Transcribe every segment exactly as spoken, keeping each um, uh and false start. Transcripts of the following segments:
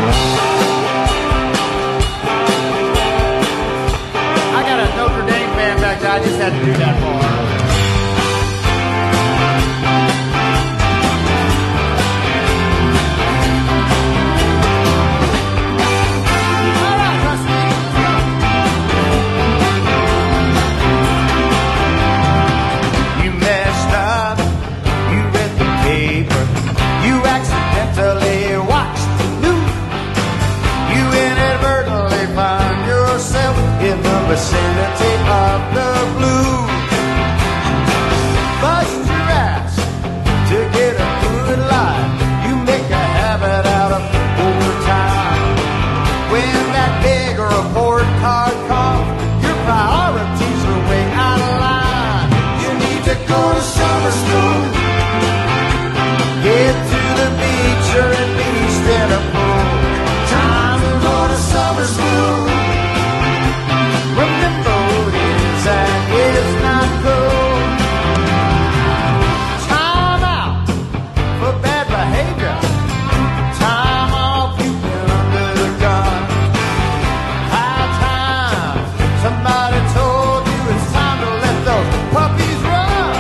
I got a Notre Dame fan back there. I just had to do that for her. Vicinity of the blue. Bust your ass to get a good life. You make a habit out of overtime. When that big report card comes, your priorities are way out of line. You need to go to summer school. Get to the beach or at least in a pool. Time to go to summer school. Remember what is and is not cool. Time out for bad behavior. Time off, you've been under the gun. High time, somebody told you it's time to let those puppies run.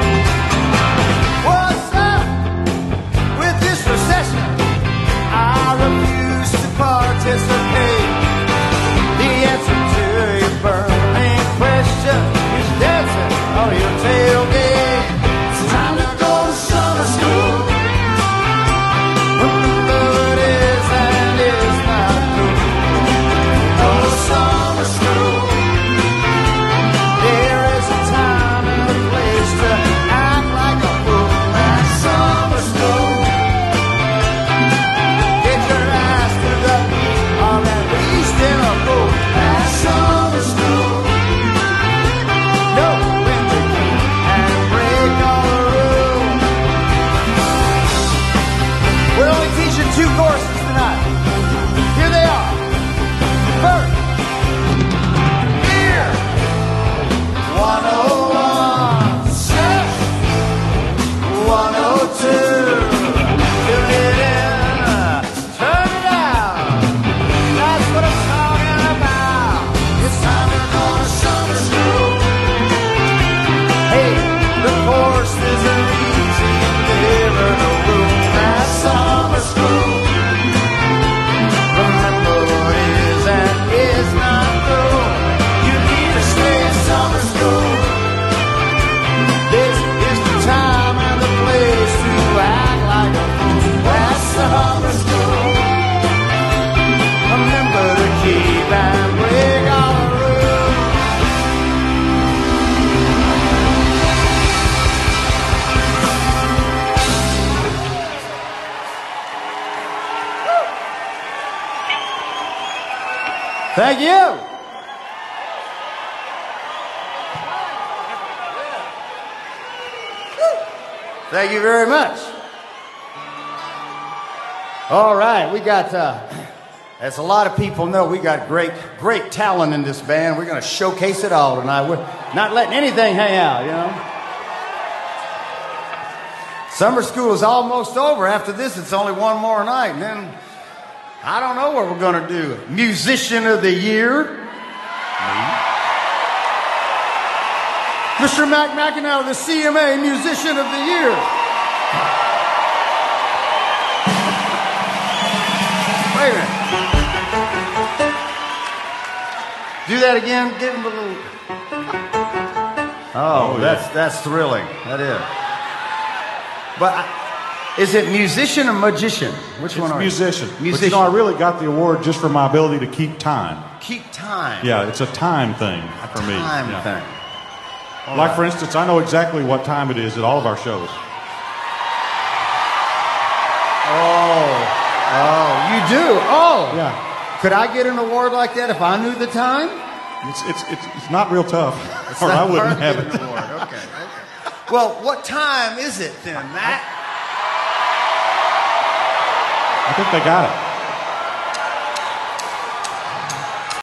What's up with this recession? I refuse to participate. The answer to your burning question is dancing on your tailgate. It's time to go to summer school. Remember what is and is not cool. Go to summer school. There is a time and a place to act like a fool at summer school. Get your ass to the beach or at least in a pool at summer school. Know when to keep and break all the rules. We're only teaching two courses tonight. Here they are. First, beer. one oh one. Sex. one oh two. Fill it in. Turn it out. That's what I'm talking about. It's time to go to summer school. Hey, the course isn't easy. There are no room at summer school. Remember what is and is not cool. You need to stay at summer school. This is the time and the place to act like a fool at summer school. Remember to keep and break all the rules. Thank you. Thank you very much. All right, we got, uh, as a lot of people know, we got great, great talent in this band. We're going to showcase it all tonight. We're not letting anything hang out, you know. Summer school is almost over. After this, it's only one more night. And then I don't know what we're going to do. Musician of the Year. Me. Mister Mac McEnroe, the C M A Musician of the Year. Wait a minute. Do that again. Give him a little. Oh, Oh, that's yeah. that's thrilling. That is. But I, is it musician or magician? Which one It's are musician. you? But you Musician. know, I really got the award just for my ability to keep time. Keep time. Yeah, it's a time thing for me. Time Yeah. thing. All Like, right. for instance, I know exactly what time it is at all of our shows. Oh, oh, you do? Oh, Yeah. Could I get an award like that if I knew the time? It's, it's, it's, it's not real tough, It's or not I wouldn't hard to have get it. an award. Okay, okay. Well, what time is it then, Matt? I think they got it.